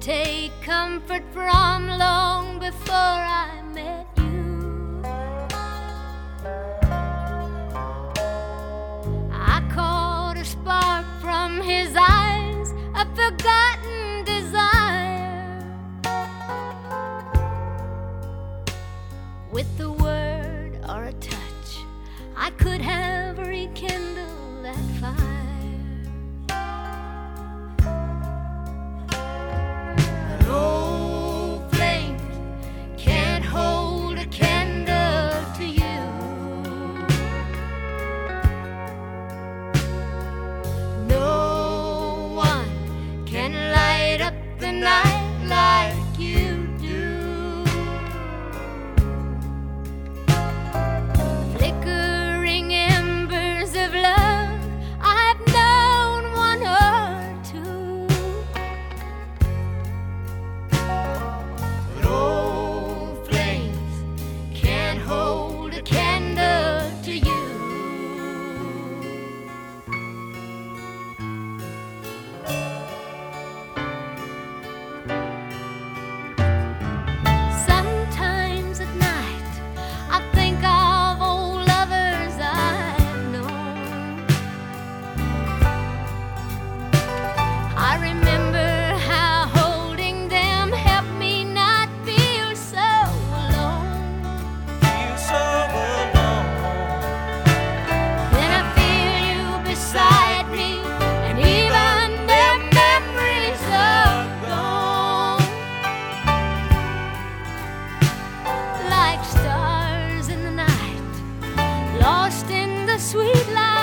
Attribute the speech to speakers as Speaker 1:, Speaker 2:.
Speaker 1: take comfort from long before I met you. I caught a spark from his eyes, a forgotten desire. With a word or a touch, I could have rekindled that fire. But old flames can't hold a candle to you. No one can light up the night like you do. Flickering embers of love, I've known one or two. But old flames can't hold a candle to you. Sometimes at night I think of old lovers I've known. I remember how holding them helped me not feel so alone.
Speaker 2: Feel so alone.
Speaker 1: Then I feel you beside me, and even their memories are gone. Like stars in the night, lost in the sweet light.